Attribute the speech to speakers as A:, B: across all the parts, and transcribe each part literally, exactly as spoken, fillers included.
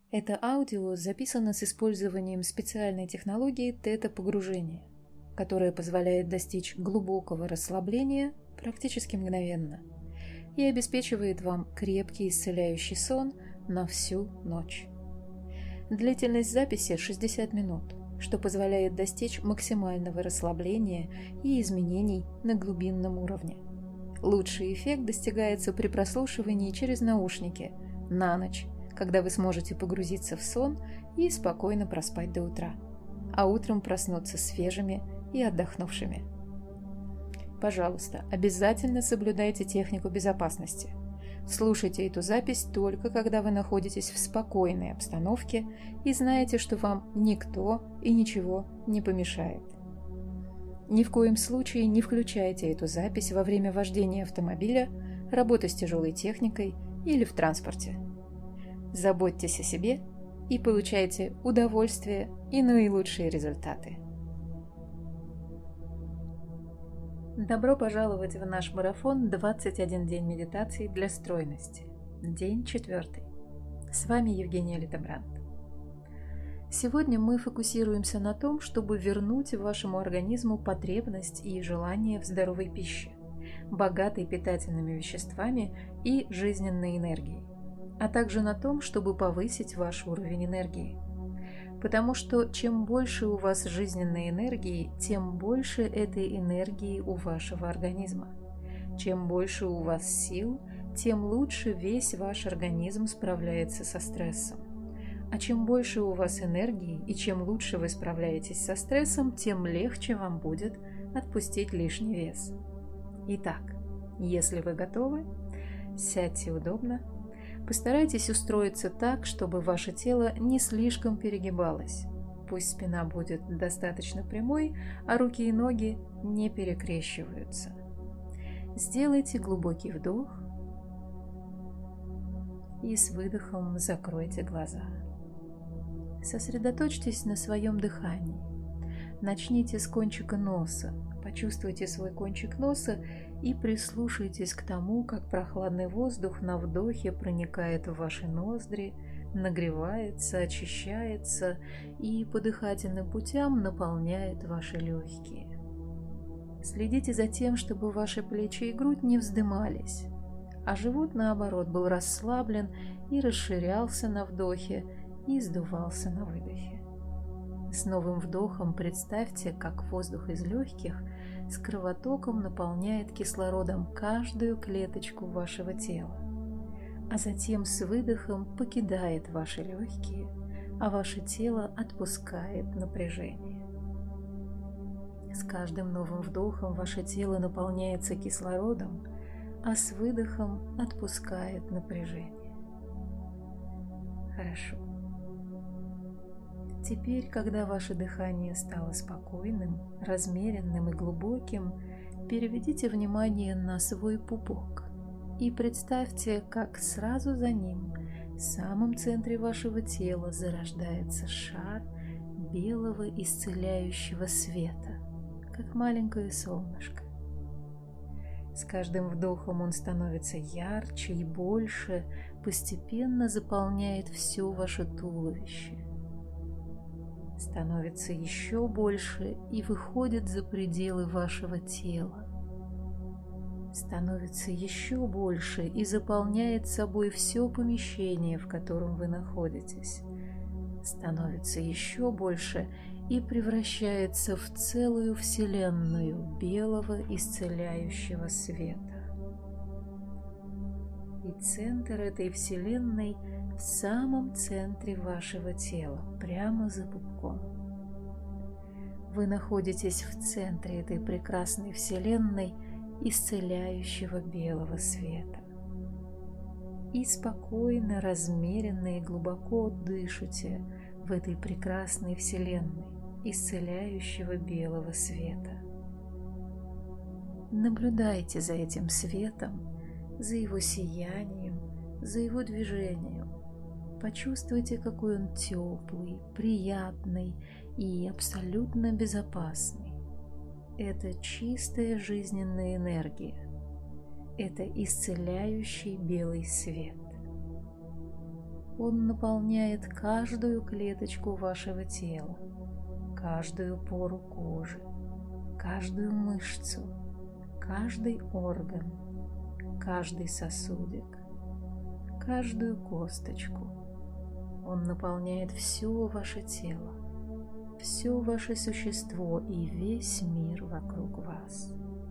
A: Это аудио записано с использованием специальной технологии тета-погружения, которая позволяет достичь глубокого расслабления практически мгновенно и обеспечивает вам крепкий исцеляющий сон на всю ночь. Длительность записи шестьдесят минут, что позволяет достичь максимального расслабления и изменений на глубинном уровне. Лучший эффект достигается при прослушивании через наушники на ночь, когда вы сможете погрузиться в сон и спокойно проспать до утра, а утром проснуться свежими и отдохнувшими. Пожалуйста, обязательно соблюдайте технику безопасности. Слушайте эту запись только когда вы находитесь в спокойной обстановке и знаете, что вам никто и ничего не помешает. Ни в коем случае не включайте эту запись во время вождения автомобиля, работы с тяжелой техникой или в транспорте. Заботьтесь о себе и получайте удовольствие и наилучшие результаты. Добро пожаловать в наш марафон «двадцать один день медитации для стройности». День четвертый. С вами Евгения Литебрант. Сегодня мы фокусируемся на том, чтобы вернуть вашему организму потребность и желание в здоровой пище, богатой питательными веществами и жизненной энергией, а также на том, чтобы повысить ваш уровень энергии. Потому что чем больше у вас жизненной энергии, тем больше этой энергии у вашего организма. Чем больше у вас сил, тем лучше весь ваш организм справляется со стрессом. А чем больше у вас энергии и чем лучше вы справляетесь со стрессом, тем легче вам будет отпустить лишний вес. Итак, если вы готовы, сядьте удобно. Постарайтесь устроиться так, чтобы ваше тело не слишком перегибалось. Пусть спина будет достаточно прямой, а руки и ноги не перекрещиваются. Сделайте глубокий вдох и с выдохом закройте глаза. Сосредоточьтесь на своем дыхании. Начните с кончика носа. Почувствуйте свой кончик носа и прислушайтесь к тому, как прохладный воздух на вдохе проникает в ваши ноздри, нагревается, очищается и по дыхательным путям наполняет ваши легкие. Следите за тем, чтобы ваши плечи и грудь не вздымались, а живот, наоборот, был расслаблен и расширялся на вдохе и сдувался на выдохе. С новым вдохом представьте, как воздух из легких с кровотоком наполняет кислородом каждую клеточку вашего тела, а затем с выдохом покидает ваши легкие, а ваше тело отпускает напряжение. С каждым новым вдохом ваше тело наполняется кислородом, а с выдохом отпускает напряжение. Хорошо. Теперь, когда ваше дыхание стало спокойным, размеренным и глубоким, переведите внимание на свой пупок и представьте, как сразу за ним, в самом центре вашего тела, зарождается шар белого исцеляющего света, как маленькое солнышко. С каждым вдохом он становится ярче и больше, постепенно заполняет все ваше туловище. Становится еще больше и выходит за пределы вашего тела. Становится еще больше и заполняет собой все помещение, в котором вы находитесь. Становится еще больше и превращается в целую вселенную белого исцеляющего света. И центр этой вселенной в самом центре вашего тела, прямо за пупком. Вы находитесь в центре этой прекрасной вселенной исцеляющего белого света. И спокойно, размеренно и глубоко дышите в этой прекрасной вселенной исцеляющего белого света. Наблюдайте за этим светом, за его сиянием, за его движением. Почувствуйте, какой он теплый, приятный и абсолютно безопасный. Это чистая жизненная энергия. Это исцеляющий белый свет. Он наполняет каждую клеточку вашего тела, каждую пору кожи, каждую мышцу, каждый орган, каждый сосудик, каждую косточку. Он наполняет все ваше тело, все ваше существо и весь мир вокруг вас.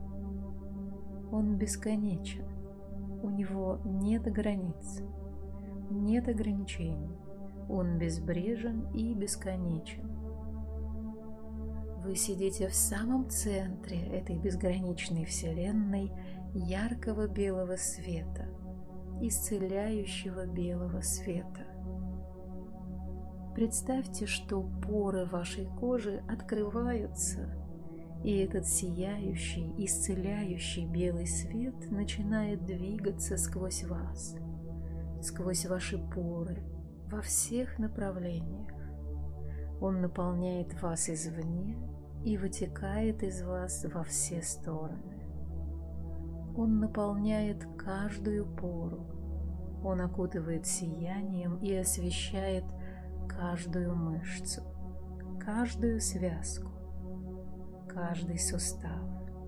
A: Он бесконечен, у него нет границ, нет ограничений, он безбрежен и бесконечен. Вы сидите в самом центре этой безграничной вселенной яркого белого света, исцеляющего белого света. Представьте, что поры вашей кожи открываются, и этот сияющий, исцеляющий белый свет начинает двигаться сквозь вас, сквозь ваши поры, во всех направлениях. Он наполняет вас извне и вытекает из вас во все стороны. Он наполняет каждую пору. Он окутывает сиянием и освещает каждую мышцу, каждую связку, каждый сустав.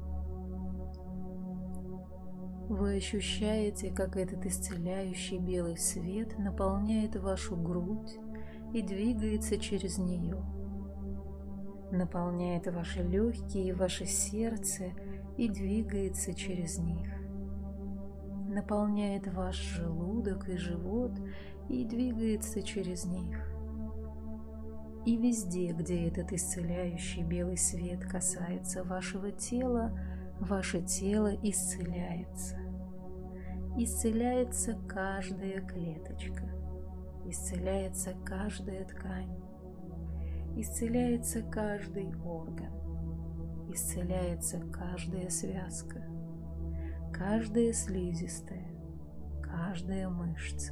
A: Вы ощущаете, как этот исцеляющий белый свет наполняет вашу грудь и двигается через нее, наполняет ваши легкие и ваше сердце и двигается через них, наполняет ваш желудок и живот и двигается через них. И везде, где этот исцеляющий белый свет касается вашего тела, ваше тело исцеляется. Исцеляется каждая клеточка, исцеляется каждая ткань, исцеляется каждый орган, исцеляется каждая связка, каждая слизистая, каждая мышца.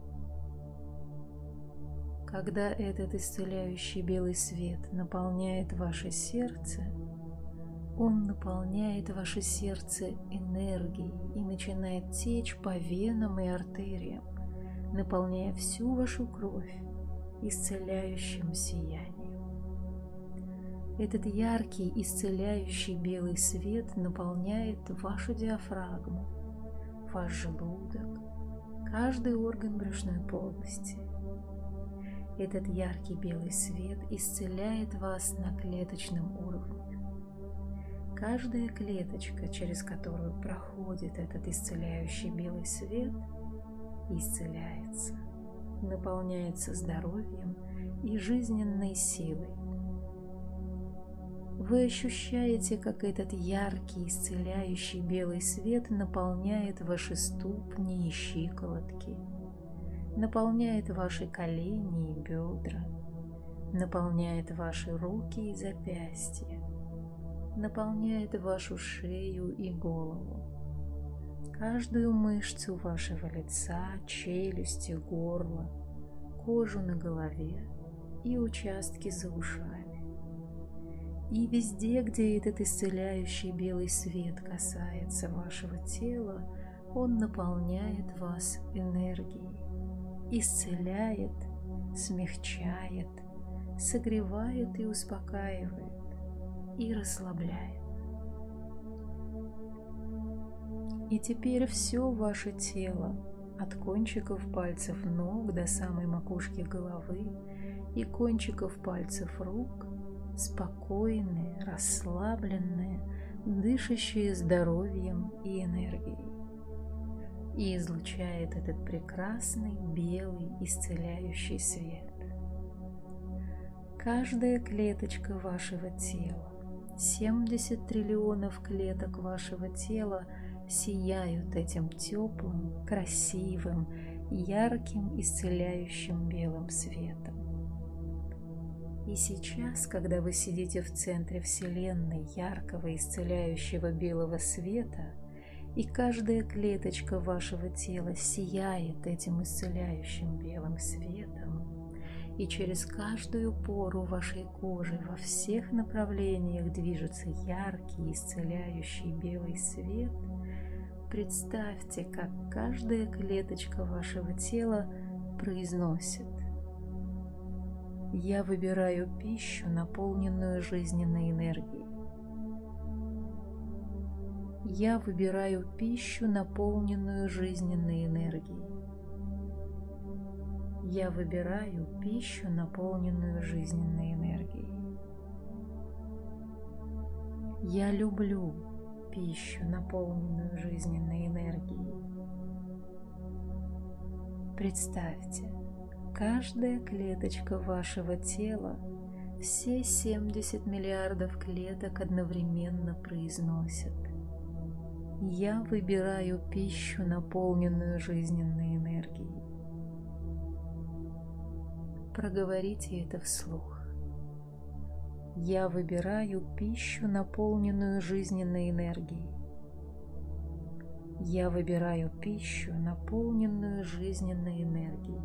A: Когда этот исцеляющий белый свет наполняет ваше сердце, он наполняет ваше сердце энергией и начинает течь по венам и артериям, наполняя всю вашу кровь исцеляющим сиянием. Этот яркий исцеляющий белый свет наполняет вашу диафрагму, ваш желудок, каждый орган брюшной полости. Этот яркий белый свет исцеляет вас на клеточном уровне. Каждая клеточка, через которую проходит этот исцеляющий белый свет, исцеляется, наполняется здоровьем и жизненной силой. Вы ощущаете, как этот яркий исцеляющий белый свет наполняет ваши ступни и щиколотки, наполняет ваши колени и бедра, наполняет ваши руки и запястья, наполняет вашу шею и голову, каждую мышцу вашего лица, челюсти, горла, кожу на голове и участки за ушами. И везде, где этот исцеляющий белый свет касается вашего тела, он наполняет вас энергией, исцеляет, смягчает, согревает и успокаивает, и расслабляет. И теперь все ваше тело, от кончиков пальцев ног до самой макушки головы и кончиков пальцев рук, спокойные, расслабленные, дышащие здоровьем и энергией, и излучает этот прекрасный белый исцеляющий свет. Каждая клеточка вашего тела, семьдесят триллионов клеток вашего тела сияют этим теплым, красивым, ярким, исцеляющим белым светом. И сейчас, когда вы сидите в центре Вселенной яркого, исцеляющего белого света, и каждая клеточка вашего тела сияет этим исцеляющим белым светом, и через каждую пору вашей кожи во всех направлениях движется яркий, исцеляющий белый свет, представьте, как каждая клеточка вашего тела произносит: «Я выбираю пищу, наполненную жизненной энергией». Я выбираю пищу, наполненную жизненной энергией. Я выбираю пищу, наполненную жизненной энергией. Я люблю пищу, наполненную жизненной энергией. Представьте, каждая клеточка вашего тела, все семьдесят миллиардов клеток одновременно произносят: «Я выбираю пищу, наполненную жизненной энергией». Проговорите это вслух. Я выбираю пищу, наполненную жизненной энергией. Я выбираю пищу, наполненную жизненной энергией.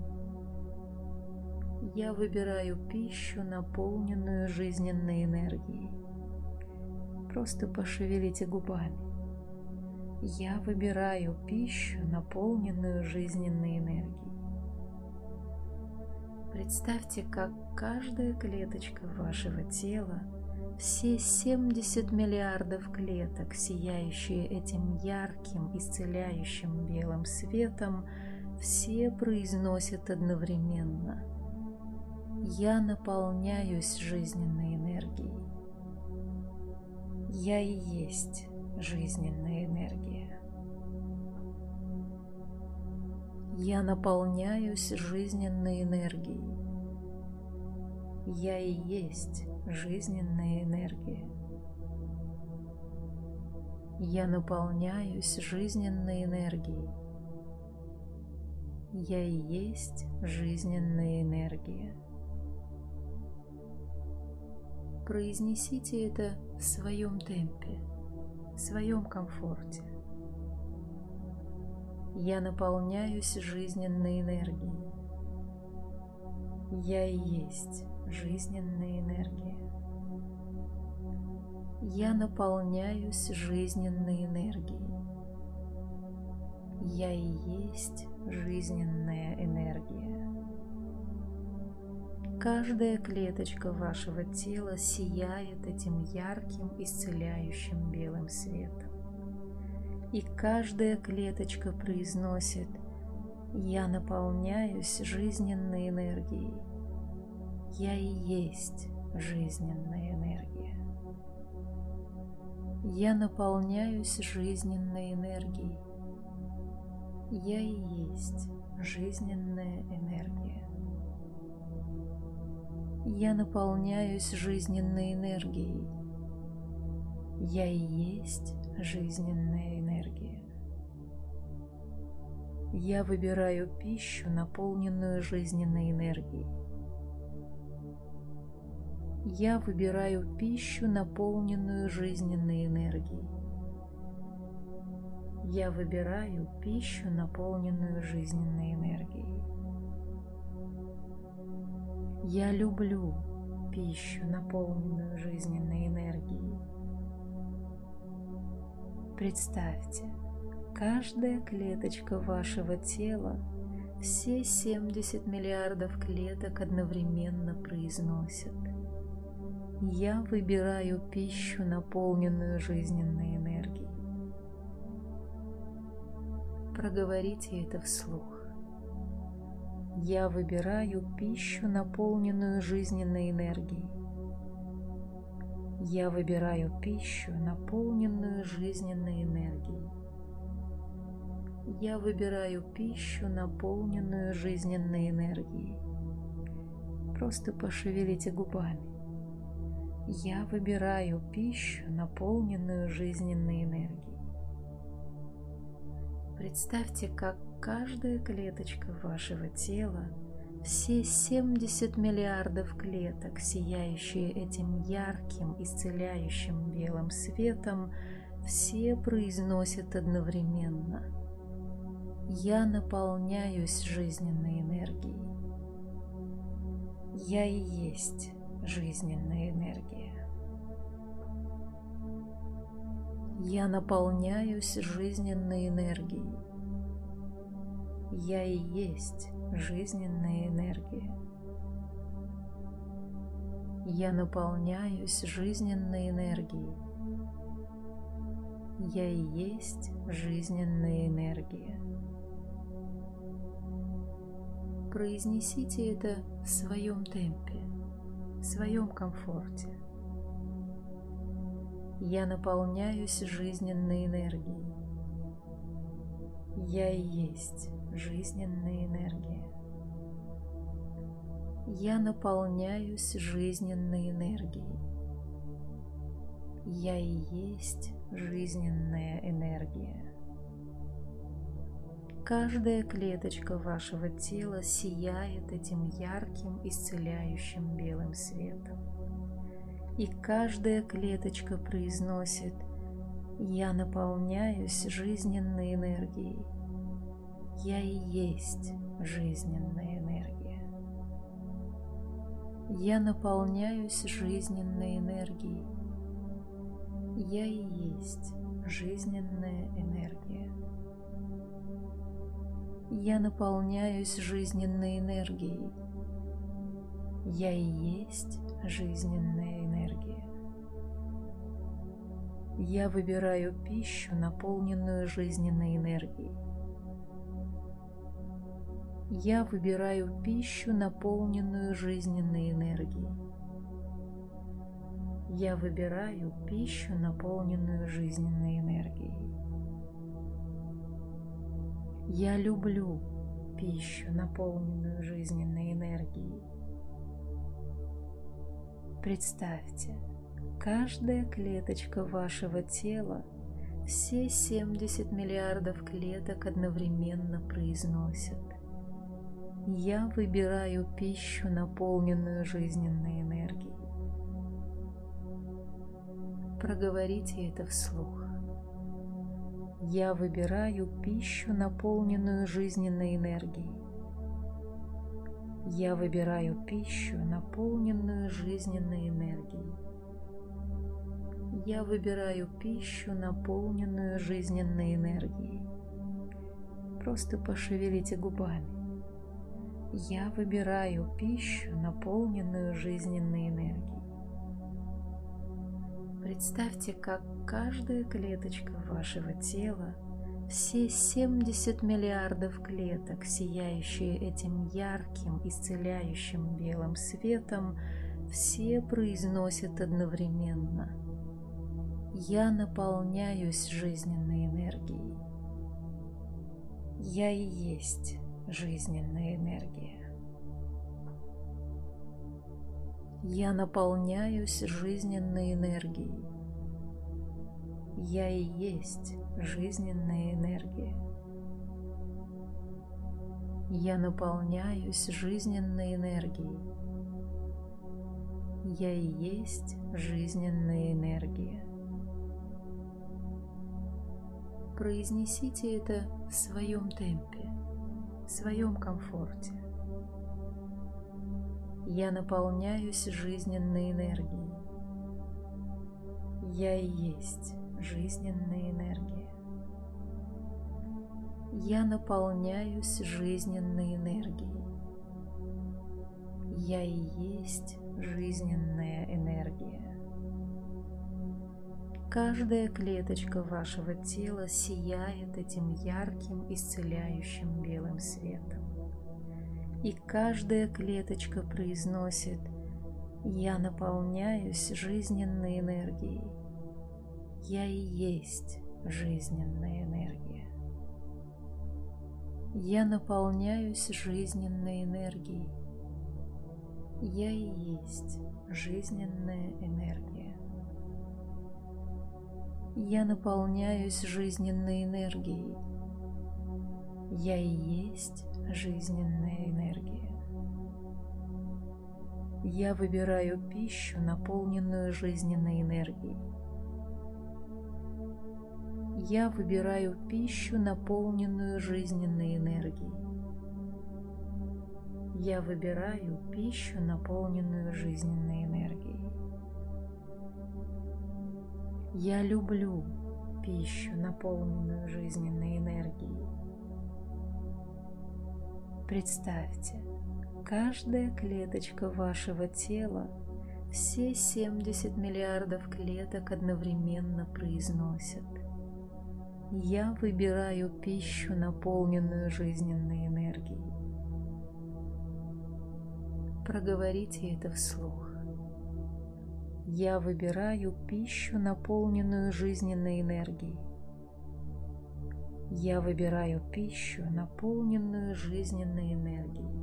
A: Я выбираю пищу, наполненную жизненной энергией. Просто пошевелите губами. Я выбираю пищу, наполненную жизненной энергией. Представьте, как каждая клеточка вашего тела, все семьдесят миллиардов клеток, сияющие этим ярким, исцеляющим белым светом, все произносят одновременно: «Я наполняюсь жизненной энергией». Я и есть жизненная энергия. Я наполняюсь жизненной энергией. Я и есть жизненная энергия. Я наполняюсь жизненной энергией. Я и есть жизненная энергия. Произнесите это в своем темпе, в своем комфорте. Я наполняюсь жизненной энергией. Я и есть жизненная энергия. Я наполняюсь жизненной энергией. Я и есть жизненная энергия. Каждая клеточка вашего тела сияет этим ярким, исцеляющим белым светом. И каждая клеточка произносит: «Я наполняюсь жизненной энергией. Я и есть жизненная энергия. Я наполняюсь жизненной энергией. Я и есть жизненная энергия. Я наполняюсь жизненной энергией. Я и есть жизненная энергия. Я выбираю пищу, наполненную жизненной энергией. Я выбираю пищу, наполненную жизненной энергией. Я выбираю пищу, наполненную жизненной энергией. Я люблю пищу, наполненную жизненной энергией. Представьте, каждая клеточка вашего тела, все семьдесят миллиардов клеток одновременно произносят: «Я выбираю пищу, наполненную жизненной энергией». Проговорите это вслух. Я выбираю пищу, наполненную жизненной энергией. Я выбираю пищу, наполненную жизненной энергией. Я выбираю пищу, наполненную жизненной энергией. Просто пошевелите губами. Я выбираю пищу, наполненную жизненной энергией. Представьте, как каждая клеточка вашего тела, все семьдесят миллиардов клеток, сияющие этим ярким, исцеляющим белым светом, все произносят одновременно: «Я наполняюсь жизненной энергией. Я и есть жизненная энергия. Я наполняюсь жизненной энергией. Я и есть жизненная энергия. Я наполняюсь жизненной энергией. Я и есть жизненная энергия. Произнесите это в своем темпе, в своем комфорте. Я наполняюсь жизненной энергией. Я и есть жизненная энергия. Я наполняюсь жизненной энергией. Я и есть жизненная энергия. Каждая клеточка вашего тела сияет этим ярким, исцеляющим белым светом. И каждая клеточка произносит: «Я наполняюсь жизненной энергией. Я и есть жизненная энергия. Я наполняюсь жизненной энергией. Я и есть жизненная энергия. Я наполняюсь жизненной энергией. Я и есть жизненная энергия. Я выбираю пищу, наполненную жизненной энергией. Я выбираю пищу, наполненную жизненной энергией. Я выбираю пищу, наполненную жизненной энергией. Я люблю пищу, наполненную жизненной энергией. Представьте, каждая клеточка вашего тела, все семьдесят миллиардов клеток одновременно произносят: «Я выбираю пищу, наполненную жизненной энергией». Проговорите это вслух. Я выбираю пищу, наполненную жизненной энергией. Я выбираю пищу, наполненную жизненной энергией. Я выбираю пищу, наполненную жизненной энергией. Просто пошевелите губами. Я выбираю пищу, наполненную жизненной энергией. Представьте, как каждая клеточка вашего тела, все семьдесят миллиардов клеток, сияющие этим ярким, исцеляющим белым светом, все произносят одновременно: «Я наполняюсь жизненной энергией. Я и есть жизненная энергия. Я наполняюсь жизненной энергией. Я и есть жизненная энергия. Я наполняюсь жизненной энергией. Я и есть жизненная энергия». Произнесите это в своем темпе, в своем комфорте. Я наполняюсь жизненной энергией. Я и есть жизненная энергия. Я наполняюсь жизненной энергией. Я и есть жизненная энергия. Каждая клеточка вашего тела сияет этим ярким, исцеляющим белым светом. И каждая клеточка произносит: «Я наполняюсь жизненной энергией. Я и есть жизненная энергия. Я наполняюсь жизненной энергией. Я и есть жизненная энергия. Я наполняюсь жизненной энергией. Я и есть жизненная энергия. Я выбираю пищу, наполненную жизненной энергией. Я выбираю пищу, наполненную жизненной энергией. Я выбираю пищу, наполненную жизненной энергией. Я люблю пищу, наполненную жизненной энергией. Представьте, каждая клеточка вашего тела, все семьдесят миллиардов клеток одновременно произносят: «Я выбираю пищу, наполненную жизненной энергией». Проговорите это вслух. Я выбираю пищу, наполненную жизненной энергией. Я выбираю пищу, наполненную жизненной энергией.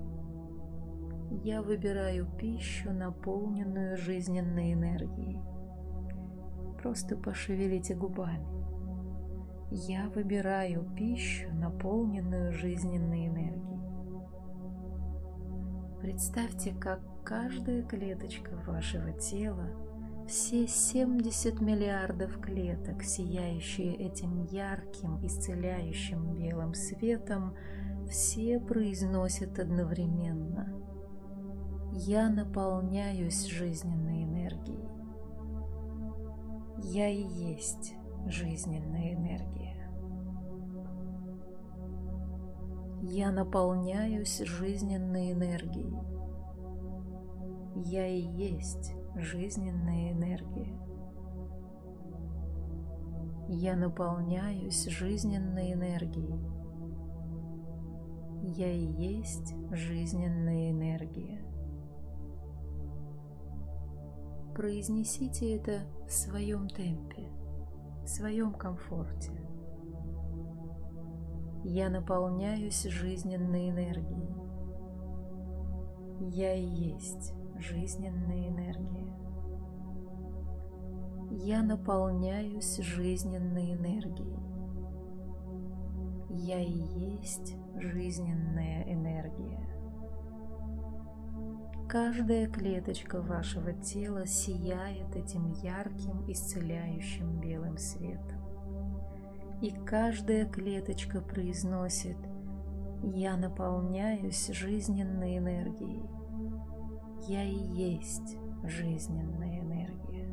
A: Я выбираю пищу, наполненную жизненной энергией. Просто пошевелите губами. Я выбираю пищу, наполненную жизненной энергией. Представьте, как каждая клеточка вашего тела, все семьдесят миллиардов клеток, сияющие этим ярким, исцеляющим белым светом, все произносят одновременно: «Я наполняюсь жизненной энергией». Я и есть жизненная энергия. Я наполняюсь жизненной энергией. Я и есть жизненная энергия. Я наполняюсь жизненной энергией. Я и есть жизненная энергия. Произнесите это в своем темпе, в своем комфорте. Я наполняюсь жизненной энергией. Я и есть жизненная энергия. Я наполняюсь жизненной энергией. Я и есть жизненная энергия. Каждая клеточка вашего тела сияет этим ярким, исцеляющим белым светом. И каждая клеточка произносит: «Я наполняюсь жизненной энергией. Я и есть жизненная энергия.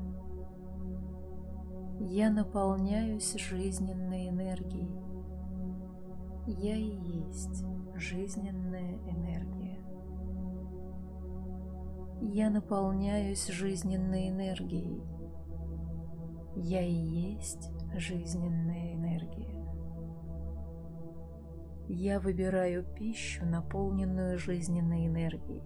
A: Я наполняюсь жизненной энергией. Я и есть жизненная энергия. Я наполняюсь жизненной энергией. Я и есть жизненная энергия. Я выбираю пищу, наполненную жизненной энергией.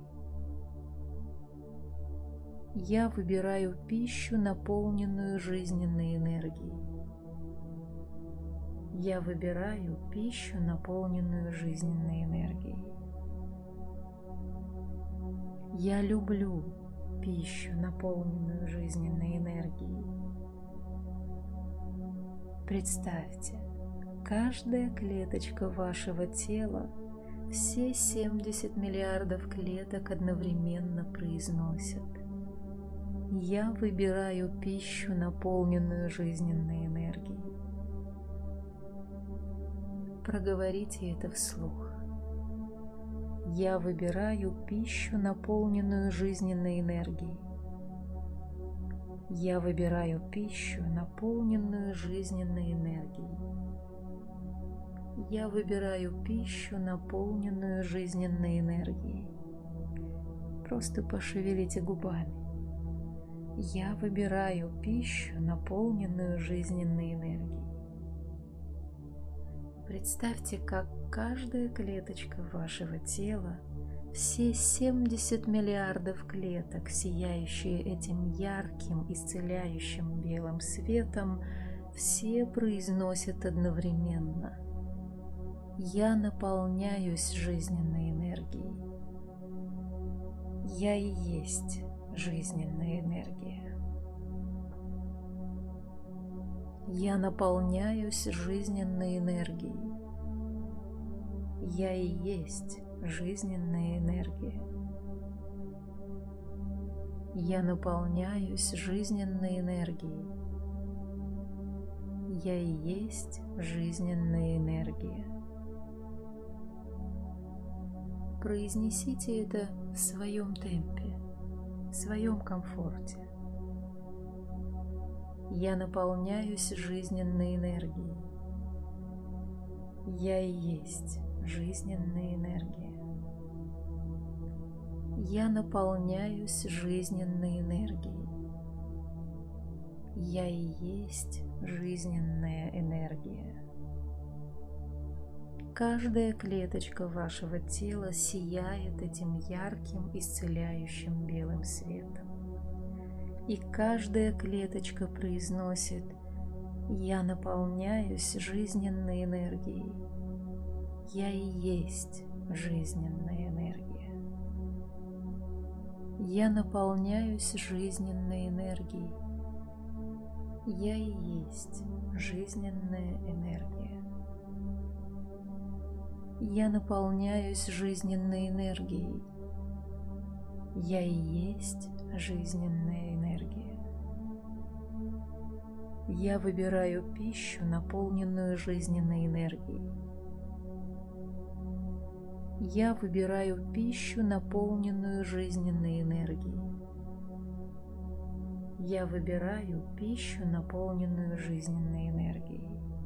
A: Я выбираю пищу, наполненную жизненной энергией. Я выбираю пищу, наполненную жизненной энергией. Я люблю пищу, наполненную жизненной энергией. Представьте, каждая клеточка вашего тела, все семьдесят миллиардов клеток одновременно произносят: «Я выбираю пищу, наполненную жизненной энергией». Проговорите это вслух. Я выбираю пищу, наполненную жизненной энергией. Я выбираю пищу, наполненную жизненной энергией. Я выбираю пищу, наполненную жизненной энергией. Просто пошевелите губами. Я выбираю пищу, наполненную жизненной энергией. Представьте, как каждая клеточка вашего тела, все семьдесят миллиардов клеток, сияющие этим ярким, исцеляющим белым светом, все произносят одновременно: «Я наполняюсь жизненной энергией. Я и есть жизненная энергия. Я наполняюсь жизненной энергией. Я и есть жизненная энергия. Я наполняюсь жизненной энергией. Я и есть жизненная энергия. Произнесите это в своем темпе, в своем комфорте. Я наполняюсь жизненной энергией. Я и есть жизненной энергией. Я наполняюсь жизненной энергией. Я и есть жизненная энергия. Каждая клеточка вашего тела сияет этим ярким, исцеляющим белым светом. И каждая клеточка произносит: «Я наполняюсь жизненной энергией. Я и есть жизненная энергия. Я наполняюсь жизненной энергией. Я и есть жизненная энергия. Я наполняюсь жизненной энергией. Я и есть жизненная энергия. Я выбираю пищу, наполненную жизненной энергией. Я выбираю пищу, наполненную жизненной энергией. Я выбираю пищу, наполненную жизненной энергией.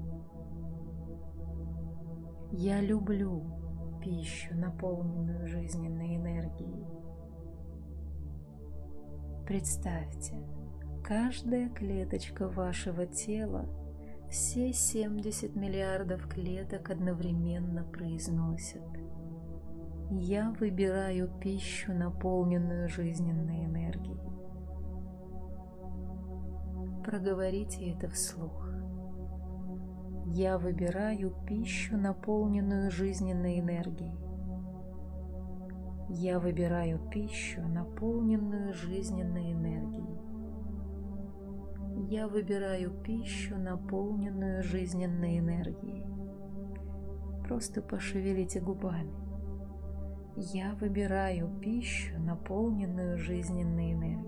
A: Я люблю пищу, наполненную жизненной энергией. Представьте, каждая клеточка вашего тела, все семьдесят миллиардов клеток одновременно произносят: «Я выбираю пищу, наполненную жизненной энергией». Проговорите это вслух. Я выбираю пищу, наполненную жизненной энергией. Я выбираю пищу, наполненную жизненной энергией. Я выбираю пищу, наполненную жизненной энергией. Просто пошевелите губами. Я выбираю пищу, наполненную жизненной энергией.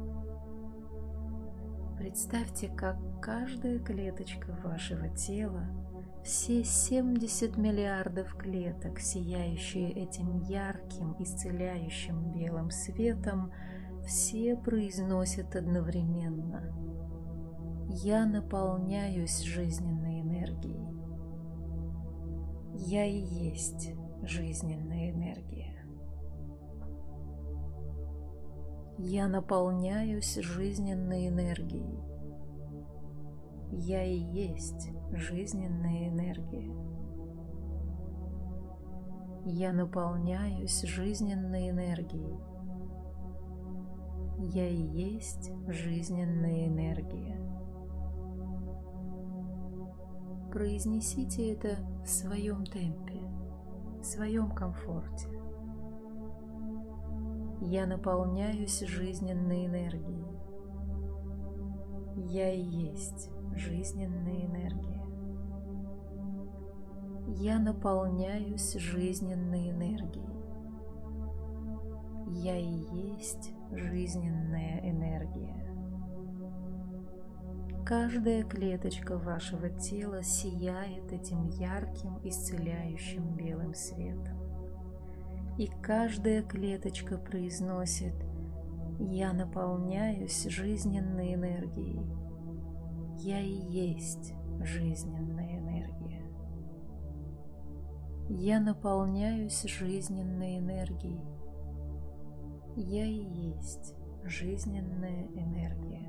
A: Представьте, как каждая клеточка вашего тела, все семьдесят миллиардов клеток, сияющие этим ярким, исцеляющим белым светом, все произносят одновременно: «Я наполняюсь жизненной энергией. Я и есть жизненная энергия. Я наполняюсь жизненной энергией. Я и есть жизненная энергия. Я наполняюсь жизненной энергией. Я и есть жизненная энергия». Произнесите это в своем темпе, в своем комфорте. Я наполняюсь жизненной энергией. Я и есть жизненная энергия. Я наполняюсь жизненной энергией. Я и есть жизненная энергия. Каждая клеточка вашего тела сияет этим ярким, исцеляющим белым светом. И каждая клеточка произносит: «Я наполняюсь жизненной энергией. Я и есть жизненная энергия. Я наполняюсь жизненной энергией. Я и есть жизненная энергия.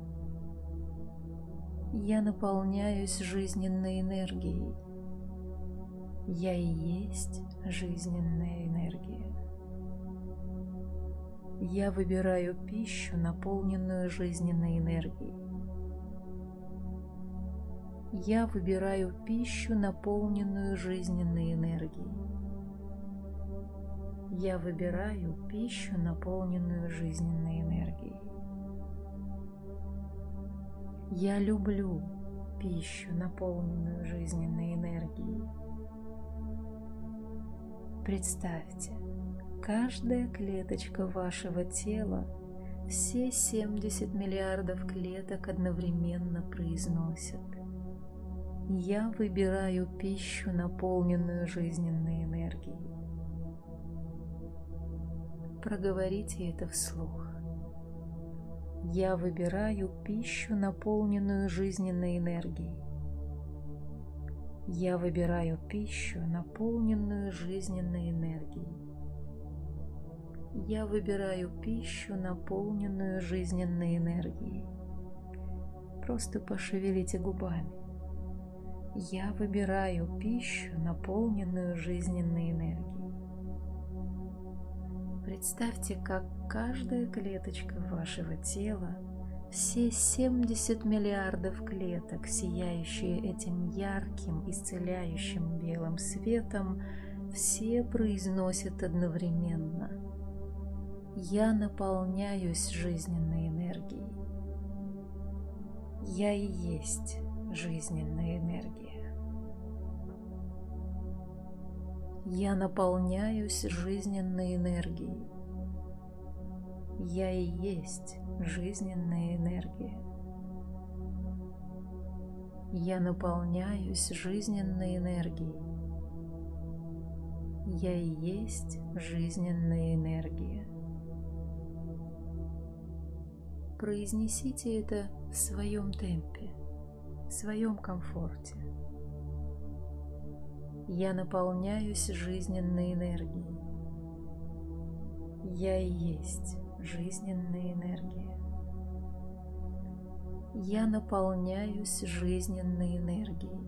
A: Я наполняюсь жизненной энергией. Я и есть жизненная энергия. Я выбираю пищу, наполненную жизненной энергией. Я выбираю пищу, наполненную жизненной энергией. Я выбираю пищу, наполненную жизненной энергией. Я люблю пищу, наполненную жизненной энергией. Представьте, каждая клеточка вашего тела, все семьдесят миллиардов клеток одновременно произносят: «Я выбираю пищу, наполненную жизненной энергией». Проговорите это вслух. Я выбираю пищу, наполненную жизненной энергией. Я выбираю пищу, наполненную жизненной энергией. Я выбираю пищу, наполненную жизненной энергией. Просто пошевелите губами. Я выбираю пищу, наполненную жизненной энергией. Представьте, как каждая клеточка вашего тела, все семьдесят миллиардов клеток, сияющие этим ярким, исцеляющим белым светом, все произносят одновременно: «Я наполняюсь жизненной энергией». Я и есть жизненная энергия. Я наполняюсь жизненной энергией. Я и есть жизненная энергия. Я наполняюсь жизненной энергией. Я и есть жизненная энергия. Произнесите это в своем темпе, в своем комфорте. Я наполняюсь жизненной энергией. Я и есть жизненная энергия. Я наполняюсь жизненной энергией.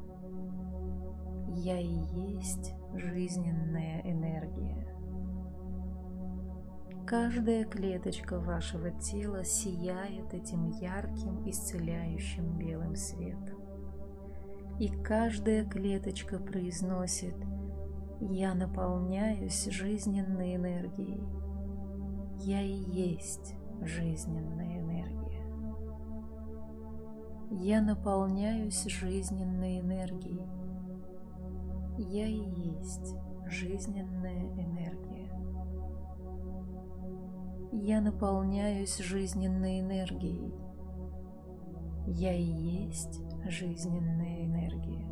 A: Я и есть жизненная энергия. Каждая клеточка вашего тела сияет этим ярким, исцеляющим белым светом. И каждая клеточка произносит: «Я наполняюсь жизненной энергией. Я и есть жизненная энергия. Я наполняюсь жизненной энергией. Я и есть жизненная энергия. Я наполняюсь жизненной энергией. Я и есть жизненная энергия.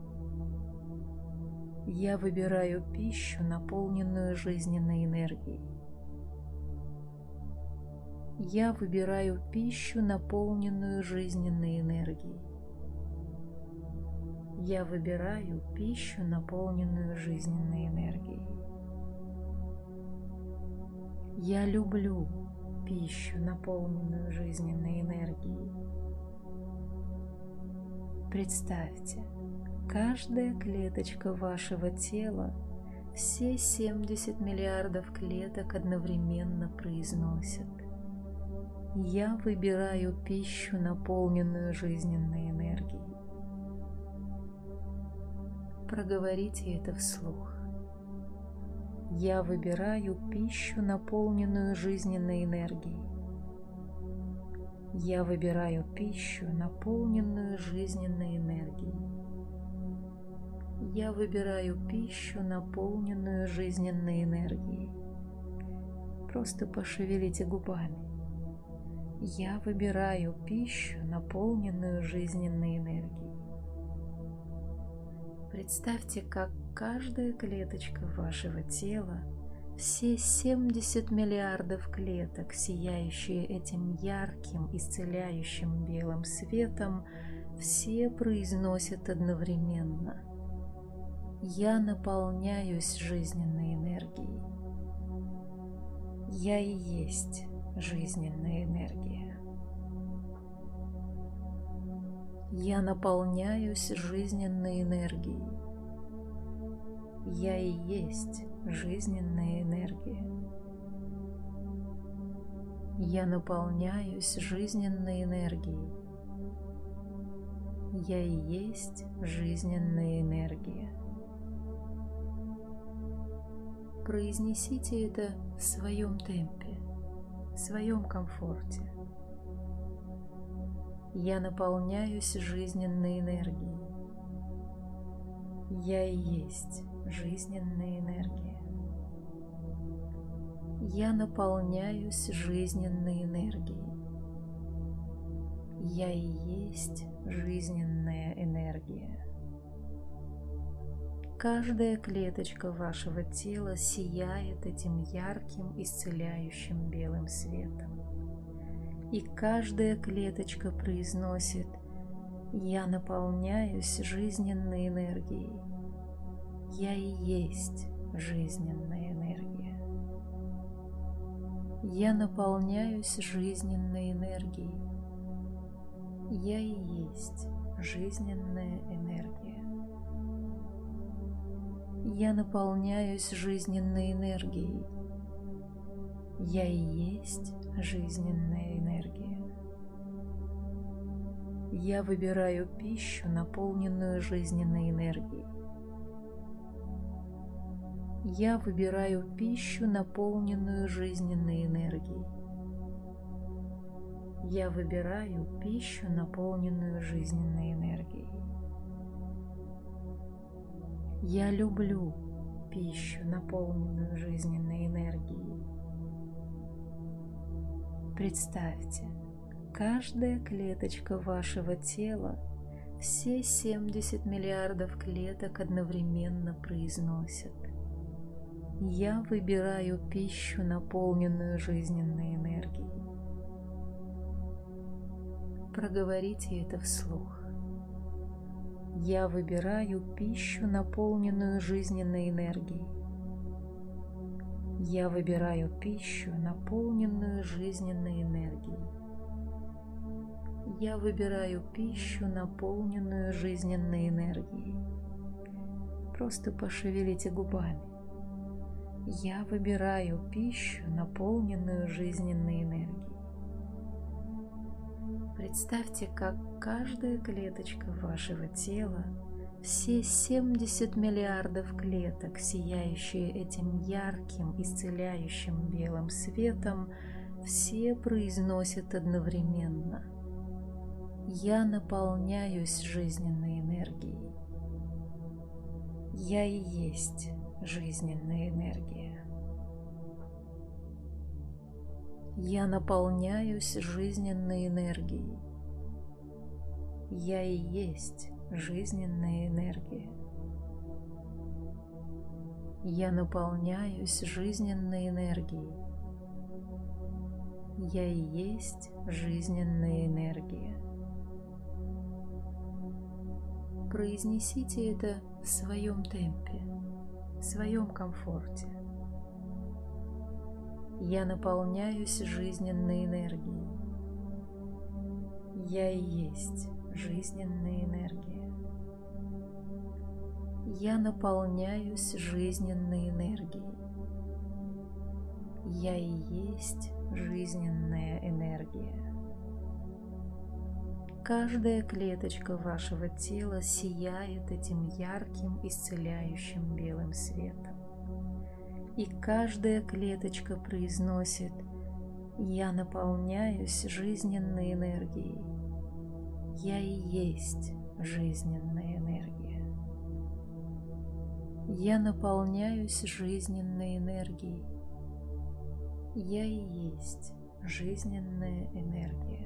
A: Я выбираю пищу, наполненную жизненной энергией. Я выбираю пищу, наполненную жизненной энергией. Я выбираю пищу, наполненную жизненной энергией. Я люблю пищу, наполненную жизненной энергией. Представьте, каждая клеточка вашего тела, все семьдесят миллиардов клеток одновременно произносят: «Я выбираю пищу, наполненную жизненной энергией». Проговорите это вслух. Я выбираю пищу, наполненную жизненной энергией. Я выбираю пищу, наполненную жизненной энергией. Я выбираю пищу, наполненную жизненной энергией. Просто пошевелите губами. Я выбираю пищу, наполненную жизненной энергией. Представьте, как каждая клеточка вашего тела, все семьдесят миллиардов клеток, сияющие этим ярким, исцеляющим белым светом, все произносят одновременно: «Я наполняюсь жизненной энергией. Я и есть жизненная энергия. Я наполняюсь жизненной энергией. Я и есть жизненная энергия. Я наполняюсь жизненной энергией. Я и есть жизненная энергия». Произнесите это в своем темпе, в своем комфорте. Я наполняюсь жизненной энергией. Я и есть жизненная энергия. Я наполняюсь жизненной энергией. Я и есть жизненная энергия. Каждая клеточка вашего тела сияет этим ярким, исцеляющим белым светом. И каждая клеточка произносит: Я наполняюсь жизненной энергией. Я и есть жизненная энергия. Я наполняюсь жизненной энергией. Я и есть жизненная энергия. Я наполняюсь жизненной энергией. Я и есть жизненная энергия. Я выбираю пищу, наполненную жизненной энергией. Я выбираю пищу, наполненную жизненной энергией. Я выбираю пищу, наполненную жизненной энергией. Я люблю пищу, наполненную жизненной энергией. Представьте, каждая клеточка вашего тела, все семьдесят миллиардов клеток одновременно произносят: «Я выбираю пищу, наполненную жизненной энергией». Проговорите это вслух. Я выбираю пищу, наполненную жизненной энергией. Я выбираю пищу, наполненную жизненной энергией. Я выбираю пищу, наполненную жизненной энергией. Просто пошевелите губами. Я выбираю пищу, наполненную жизненной энергией. Представьте, как каждая клеточка вашего тела, все семьдесят миллиардов клеток, сияющие этим ярким, исцеляющим белым светом, все произносят одновременно: «Я наполняюсь жизненной энергией. Я и есть жизненная энергия. Я наполняюсь жизненной энергией. Я и есть жизненная энергия. Я наполняюсь жизненной энергией. Я и есть жизненная энергия». Произнесите это в своем темпе, в своем комфорте. Я наполняюсь жизненной энергией. Я и есть жизненная энергия. Я наполняюсь жизненной энергией. Я и есть жизненная энергия. Каждая клеточка вашего тела сияет этим ярким, исцеляющим белым светом. И каждая клеточка произносит: «Я наполняюсь жизненной энергией. Я и есть жизненная энергия. Я наполняюсь жизненной энергией. Я и есть жизненная энергия.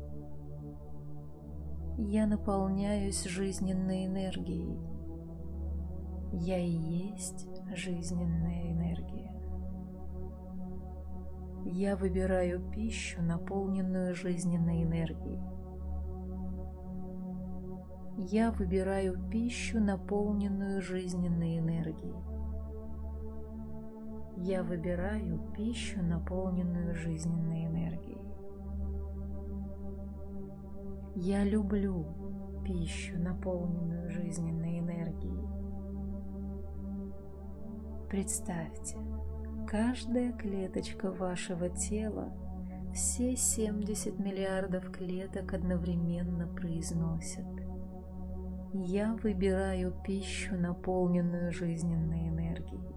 A: Я наполняюсь жизненной энергией. Я и есть жизненная энергия. Я выбираю пищу, наполненную жизненной энергией. Я выбираю пищу, наполненную жизненной энергией. Я выбираю пищу, наполненную жизненной энергией. Я люблю пищу, наполненную жизненной энергией. Представьте, каждая клеточка вашего тела, все семьдесят миллиардов клеток одновременно произносят: «Я выбираю пищу, наполненную жизненной энергией».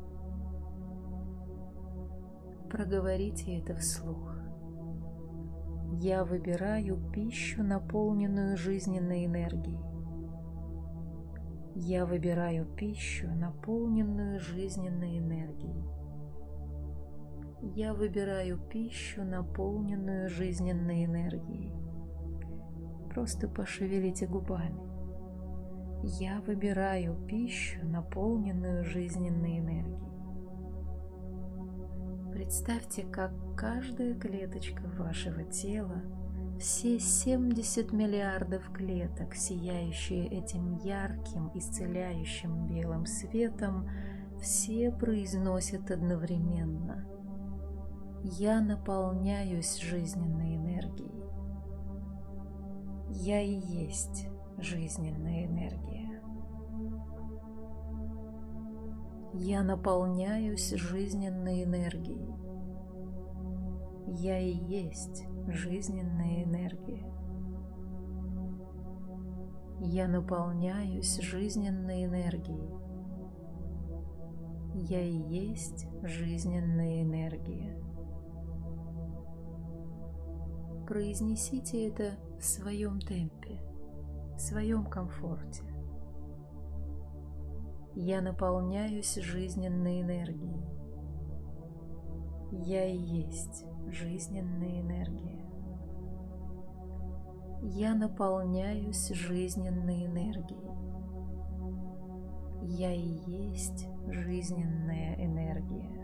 A: Проговорите это вслух. Я выбираю пищу, наполненную жизненной энергией. Я выбираю пищу, наполненную жизненной энергией. Я выбираю пищу, наполненную жизненной энергией. Просто пошевелите губами. Я выбираю пищу, наполненную жизненной энергией. Представьте, как каждая клеточка вашего тела, все семьдесят миллиардов клеток, сияющие этим ярким, исцеляющим белым светом, все произносят одновременно: «Я наполняюсь жизненной энергией». Я и есть жизненная энергия. Я наполняюсь жизненной энергией. Я и есть жизненная энергия. Я наполняюсь жизненной энергией. Я и есть жизненная энергия. Произнесите это в своем темпе, в своем комфорте. Я наполняюсь жизненной энергией. Я и есть жизненная энергия. Я наполняюсь жизненной энергией. Я и есть жизненная энергия.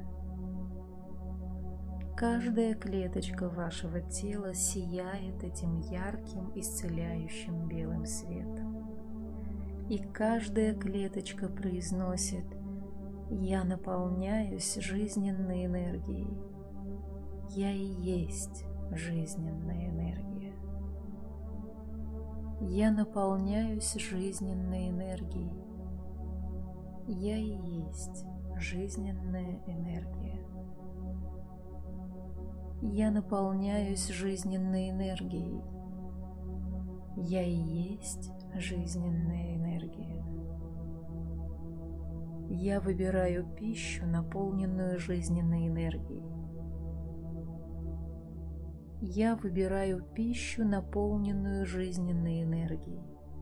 A: Каждая клеточка вашего тела сияет этим ярким, исцеляющим белым светом. И каждая клеточка произносит: «Я наполняюсь жизненной энергией. Я и есть жизненная энергия. Я наполняюсь жизненной энергией. Я и есть жизненная энергия. Я наполняюсь жизненной энергией. Я и есть жизненная энергия. Я выбираю пищу, наполненную жизненной энергией. Я выбираю пищу, наполненную жизненной энергией.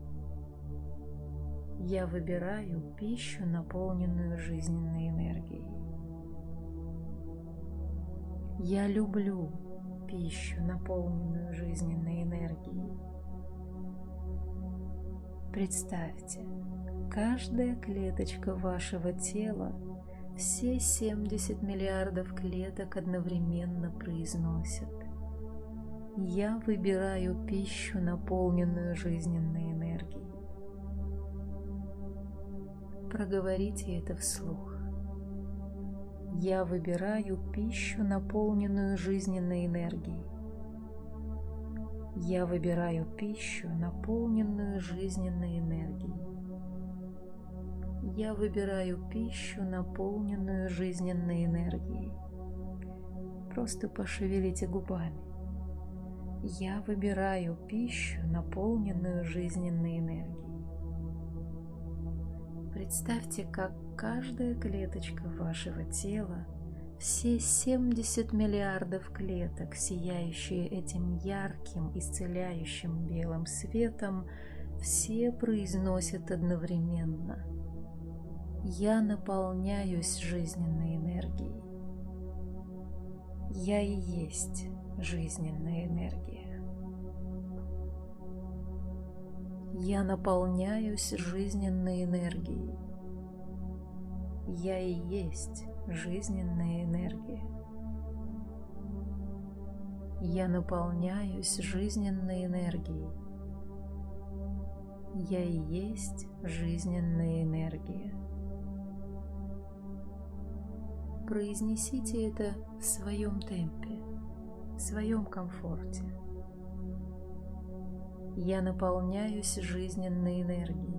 A: Я выбираю пищу, наполненную жизненной энергией. Я люблю пищу, наполненную жизненной энергией. Представьте, каждая клеточка вашего тела, все семьдесят миллиардов клеток одновременно произносят: «Я выбираю пищу, наполненную жизненной энергией». Проговорите это вслух. Я выбираю пищу, наполненную жизненной энергией. Я выбираю пищу, наполненную жизненной энергией. Я выбираю пищу, наполненную жизненной энергией. Просто пошевелите губами. Я выбираю пищу, наполненную жизненной энергией. Представьте, как каждая клеточка вашего тела, все семьдесят миллиардов клеток, сияющие этим ярким, исцеляющим белым светом, все произносят одновременно: «Я наполняюсь жизненной энергией. Я и есть жизненная энергия. Я наполняюсь жизненной энергией. Я и есть жизненная энергия. Я наполняюсь жизненной энергией. Я и есть жизненная энергия». Произнесите это в своем темпе, в своем комфорте. Я наполняюсь жизненной энергией.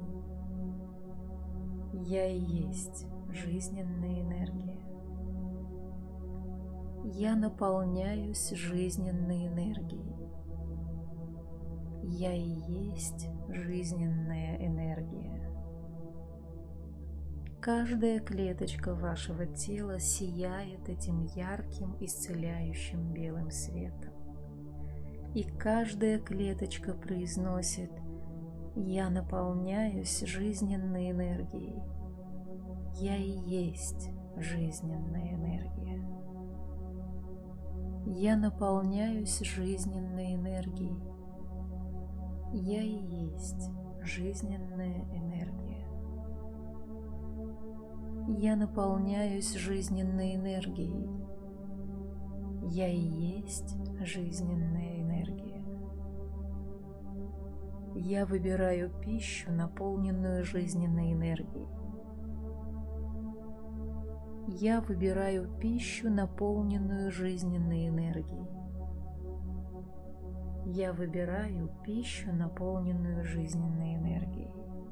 A: Я и есть жизненная энергия. Я наполняюсь жизненной энергией. Я и есть жизненная энергия. Каждая клеточка вашего тела сияет этим ярким, исцеляющим белым светом. И каждая клеточка произносит: «Я наполняюсь жизненной энергией. Я и есть жизненная энергия. Я наполняюсь жизненной энергией. Я и есть жизненная энергия. Я наполняюсь жизненной энергией. Я и есть жизненная энергия. Я выбираю пищу, наполненную жизненной энергией. Я выбираю пищу, наполненную жизненной энергией. Я выбираю пищу, наполненную жизненной энергией.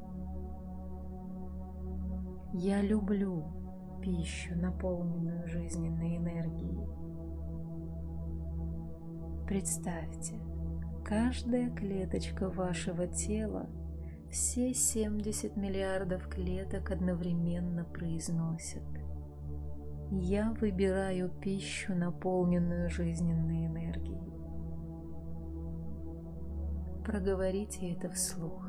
A: Я люблю пищу, наполненную жизненной энергией. Представьте, каждая клеточка вашего тела, все семьдесят миллиардов клеток одновременно произносят: «Я выбираю пищу, наполненную жизненной энергией». Проговорите это вслух.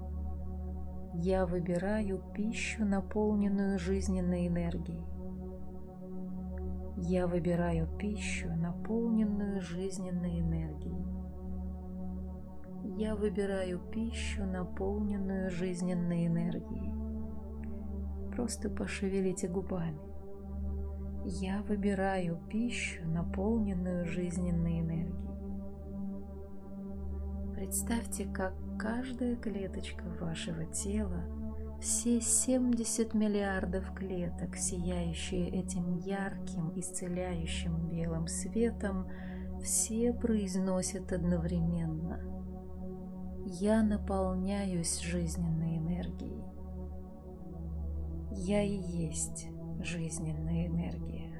A: Я выбираю пищу, наполненную жизненной энергией. Я выбираю пищу, наполненную жизненной энергией. Я выбираю пищу, наполненную жизненной энергией. Просто пошевелите губами. Я выбираю пищу, наполненную жизненной энергией. Представьте, как каждая клеточка вашего тела, все семьдесят миллиардов клеток, сияющие этим ярким, исцеляющим белым светом, все произносят одновременно: «Я наполняюсь жизненной энергией». Я и есть жизненная энергия.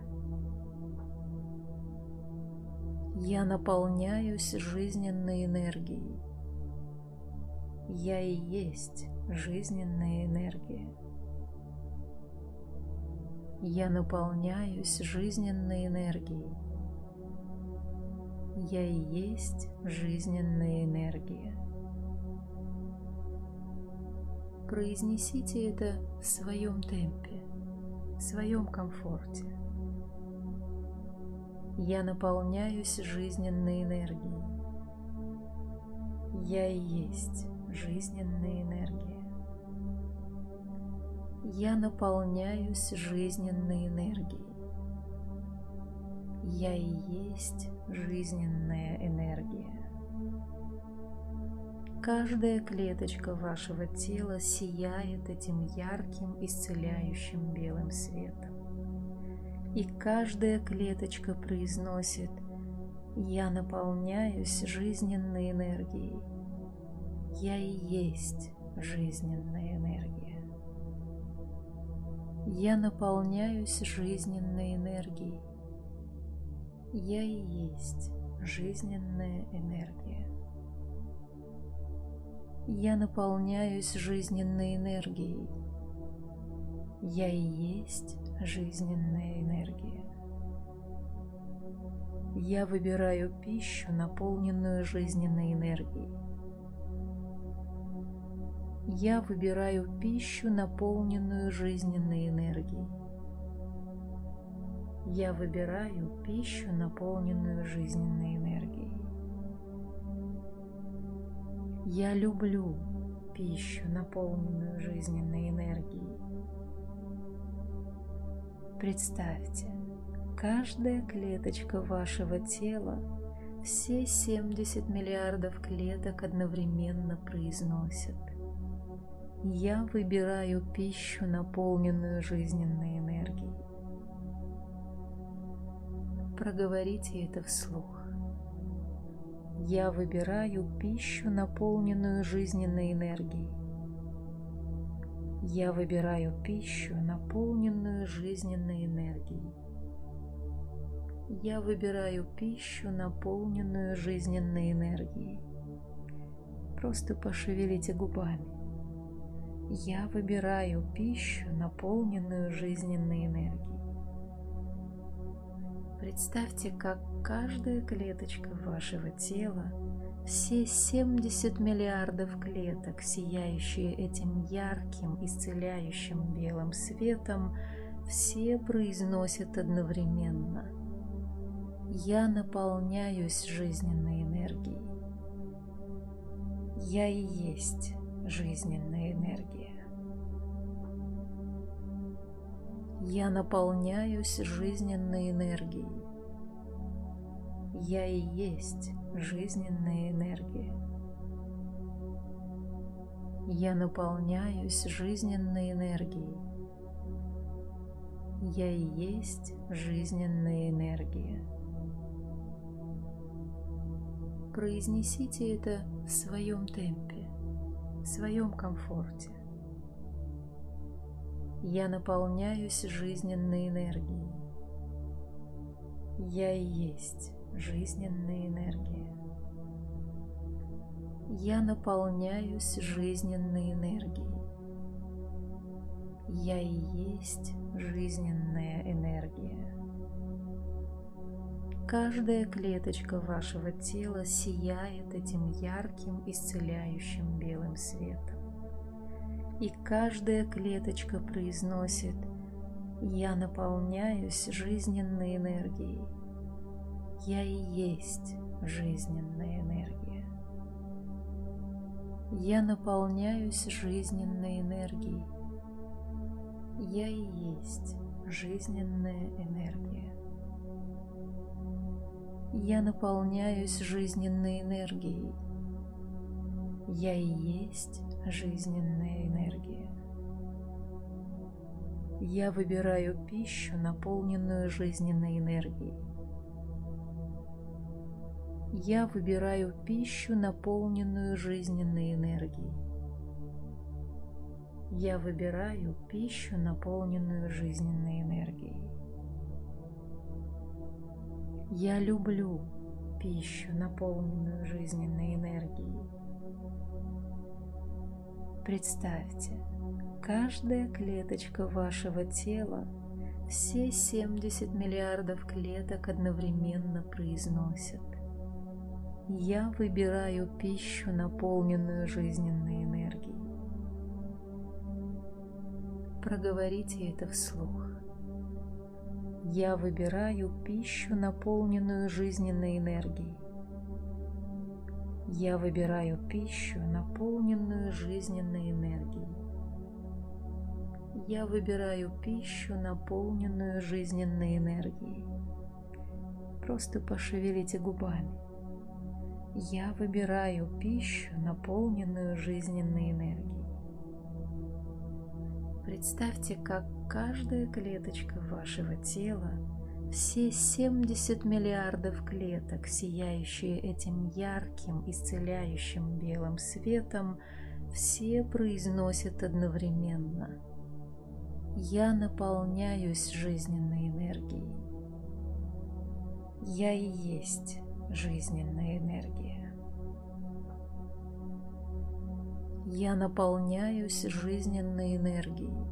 A: Я наполняюсь жизненной энергией. Я и есть жизненная энергия. Я наполняюсь жизненной энергией. Я и есть жизненная энергия. Произнесите это в своем темпе, в своем комфорте. Я наполняюсь жизненной энергией. Я и есть жизненная энергия. Я наполняюсь жизненной энергией. Я и есть жизненная энергия. Каждая клеточка вашего тела сияет этим ярким, исцеляющим белым светом. И каждая клеточка произносит: «Я наполняюсь жизненной энергией. Я и есть жизненная энергия. Я наполняюсь жизненной энергией. Я и есть жизненная энергия. Я наполняюсь жизненной энергией. Я и есть жизненная энергия. Я выбираю пищу, наполненную жизненной энергией. Я выбираю пищу, наполненную жизненной энергией. Я выбираю пищу, наполненную жизненной энергией. Я люблю пищу, наполненную жизненной энергией. Представьте, каждая клеточка вашего тела, все семьдесят миллиардов клеток одновременно произносят: «Я выбираю пищу, наполненную жизненной энергией». Проговорите это вслух. Я выбираю пищу, наполненную жизненной энергией. Я выбираю пищу, наполненную жизненной энергией. Я выбираю пищу, наполненную жизненной энергией. Просто пошевелите губами. Я выбираю пищу, наполненную жизненной энергией. Представьте, как каждая клеточка вашего тела, все семьдесят миллиардов клеток, сияющие этим ярким, исцеляющим белым светом, все произносят одновременно: «Я наполняюсь жизненной энергией. Я и есть жизненная энергия. Я наполняюсь жизненной энергией. Я и есть жизненная энергия. Я наполняюсь жизненной энергией. Я и есть жизненная энергия. Произнесите это в своем темпе, в своем комфорте. Я наполняюсь жизненной энергией. Я и есть жизненная энергия. Я наполняюсь жизненной энергией. Я и есть жизненная энергия. Каждая клеточка вашего тела сияет этим ярким, исцеляющим белым светом. И каждая клеточка произносит: «Я наполняюсь жизненной энергией. Я и есть жизненная энергия. Я наполняюсь жизненной энергией. Я и есть жизненная энергия. Я наполняюсь жизненной энергией. Я и есть жизненная энергия. Я выбираю пищу, наполненную жизненной энергией. Я выбираю пищу, наполненную жизненной энергией. Я выбираю пищу, наполненную жизненной энергией. Я люблю пищу, наполненную жизненной энергией. Представьте, каждая клеточка вашего тела, все семьдесят миллиардов клеток одновременно произносят: «Я выбираю пищу, наполненную жизненной энергией». Проговорите это вслух. Я выбираю пищу, наполненную жизненной энергией. Я выбираю пищу, наполненную жизненной энергией. Я выбираю пищу, наполненную жизненной энергией. Просто пошевелите губами. Я выбираю пищу, наполненную жизненной энергией. Представьте, как каждая клеточка вашего тела, все семьдесят миллиардов клеток, сияющие этим ярким, исцеляющим белым светом, все произносят одновременно: «Я наполняюсь жизненной энергией. Я и есть жизненная энергия. Я наполняюсь жизненной энергией.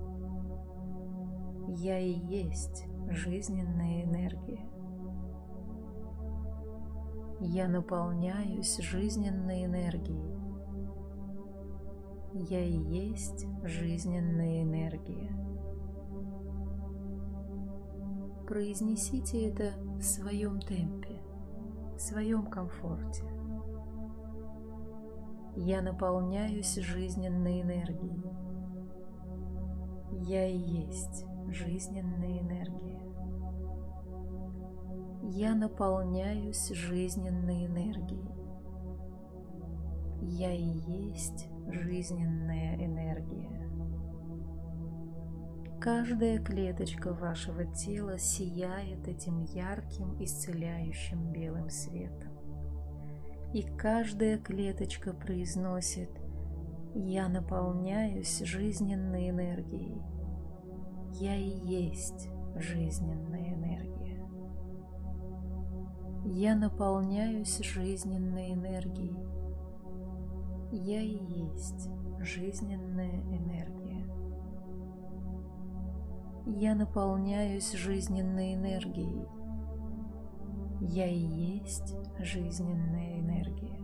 A: Я и есть жизненная энергия. Я наполняюсь жизненной энергией. Я и есть жизненная энергия». Произнесите это в своем темпе, в своем комфорте. Я наполняюсь жизненной энергией. Я и есть жизненная энергия. Я наполняюсь жизненной энергией. Я и есть жизненная энергия. Каждая клеточка вашего тела сияет этим ярким, исцеляющим белым светом. И каждая клеточка произносит: «Я наполняюсь жизненной энергией. Я и есть жизненная энергия. Я наполняюсь жизненной энергией. Я и есть жизненная энергия. Я наполняюсь жизненной энергией. Я и есть жизненная энергия».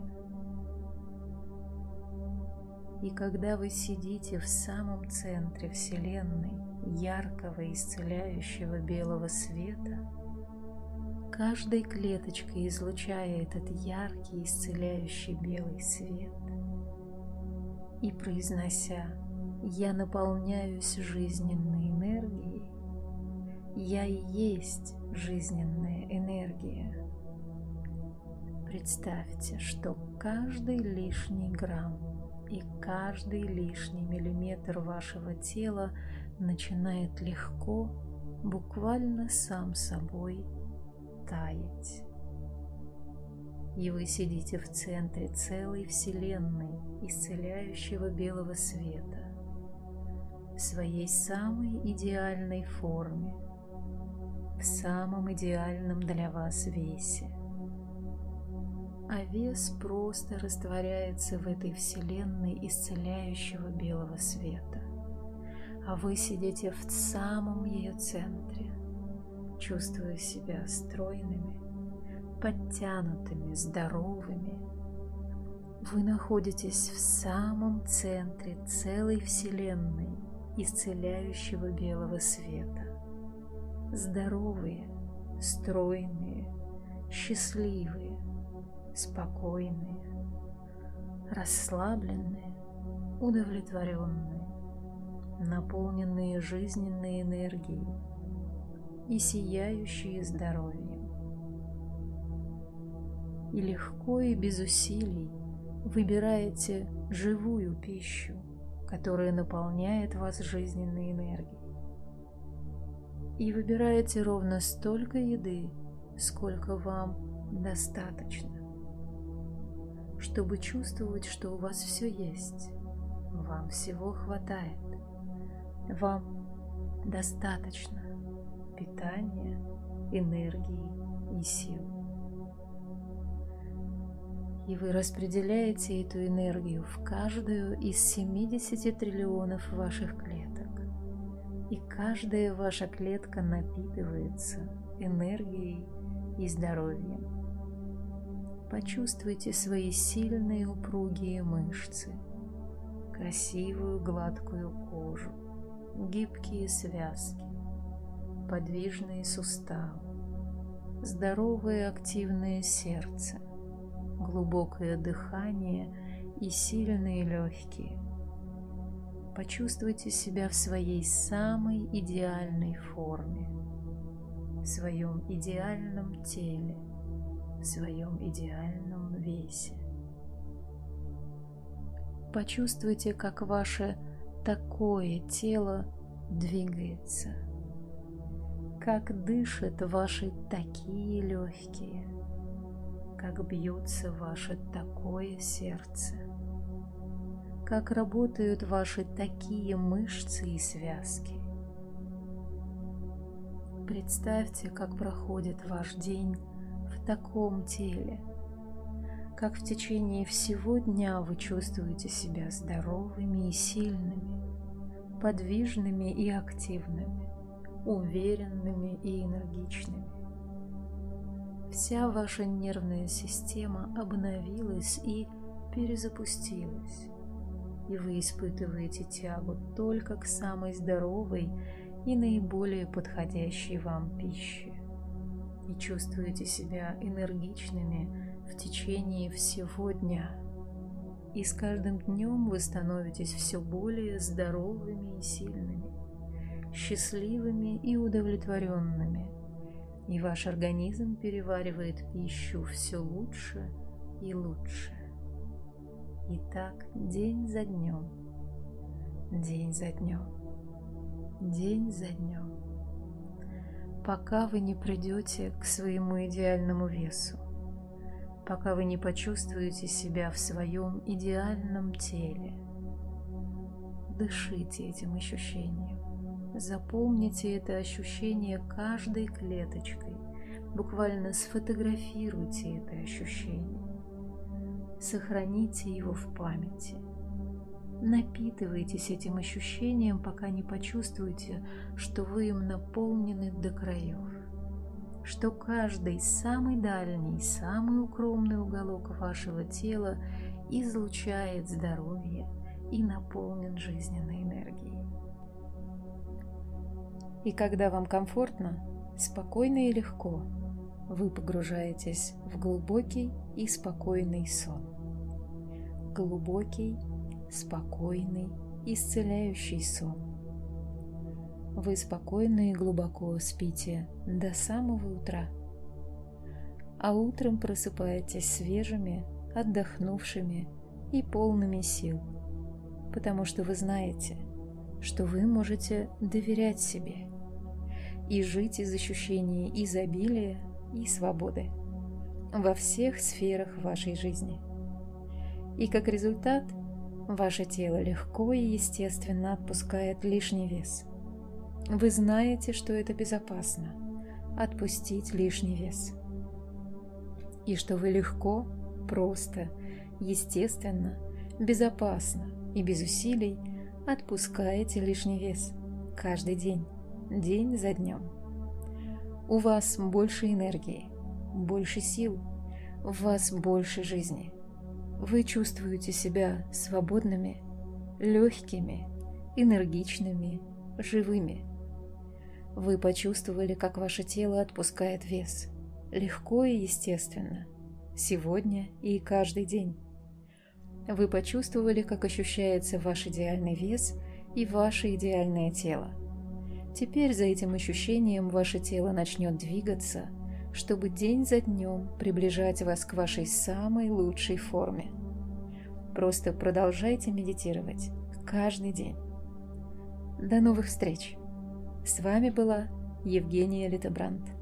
A: И когда вы сидите в самом центре Вселенной, яркого исцеляющего белого света, каждой клеточкой излучая этот яркий исцеляющий белый свет и произнося: «Я наполняюсь жизненной энергией. Я и есть жизненная энергия». Представьте, что каждый лишний грамм и каждый лишний миллиметр вашего тела начинает легко, буквально сам собой таять. И вы сидите в центре целой вселенной исцеляющего белого света, в своей самой идеальной форме, в самом идеальном для вас весе. А вес просто растворяется в этой вселенной исцеляющего белого света. А вы сидите в самом ее центре, чувствуя себя стройными, подтянутыми, здоровыми. Вы находитесь в самом центре целой вселенной исцеляющего белого света. Здоровые, стройные, счастливые, спокойные, расслабленные, удовлетворенные, наполненные жизненной энергией и сияющие здоровьем. И легко и без усилий выбираете живую пищу, которая наполняет вас жизненной энергией. И выбираете ровно столько еды, сколько вам достаточно, чтобы чувствовать, что у вас все есть, вам всего хватает, вам достаточно питания, энергии и сил. И вы распределяете эту энергию в каждую из семидесяти триллионов ваших клеток. И каждая ваша клетка напитывается энергией и здоровьем. Почувствуйте свои сильные упругие мышцы, красивую гладкую кожу, гибкие связки, подвижные суставы, здоровое активное сердце, глубокое дыхание и сильные легкие. Почувствуйте себя в своей самой идеальной форме, в своем идеальном теле, в своем идеальном весе. Почувствуйте, как ваше такое тело двигается, как дышат ваши такие легкие, как бьется ваше такое сердце, как работают ваши такие мышцы и связки. Представьте, как проходит ваш день в таком теле, как в течение всего дня вы чувствуете себя здоровыми и сильными, подвижными и активными, уверенными и энергичными. Вся ваша нервная система обновилась и перезапустилась, и вы испытываете тягу только к самой здоровой и наиболее подходящей вам пище, и чувствуете себя энергичными в течение всего дня. И с каждым днем вы становитесь все более здоровыми и сильными, счастливыми и удовлетворенными, и ваш организм переваривает пищу все лучше и лучше. И так день за днем, день за днем, день за днем, пока вы не придете к своему идеальному весу, пока вы не почувствуете себя в своем идеальном теле. Дышите этим ощущением. Запомните это ощущение каждой клеточкой. Буквально сфотографируйте это ощущение. Сохраните его в памяти. Напитывайтесь этим ощущением, пока не почувствуете, что вы им наполнены до краев, что каждый самый дальний, самый укромный уголок вашего тела излучает здоровье и наполнен жизненной энергией. И когда вам комфортно, спокойно и легко, вы погружаетесь в глубокий и спокойный сон. Глубокий, спокойный, исцеляющий сон. Вы спокойно и глубоко спите до самого утра, а утром просыпаетесь свежими, отдохнувшими и полными сил, потому что вы знаете, что вы можете доверять себе и жить из ощущения изобилия и свободы во всех сферах вашей жизни. И как результат, ваше тело легко и естественно отпускает лишний вес. Вы знаете, что это безопасно – отпустить лишний вес. И что вы легко, просто, естественно, безопасно и без усилий отпускаете лишний вес каждый день, день за днем. У вас больше энергии, больше сил, у вас больше жизни. Вы чувствуете себя свободными, легкими, энергичными, живыми. Вы почувствовали, как ваше тело отпускает вес, легко и естественно, сегодня и каждый день. Вы почувствовали, как ощущается ваш идеальный вес и ваше идеальное тело. Теперь за этим ощущением ваше тело начнет двигаться, чтобы день за днем приближать вас к вашей самой лучшей форме. Просто продолжайте медитировать каждый день. До новых встреч! С вами была Евгения Литебранд.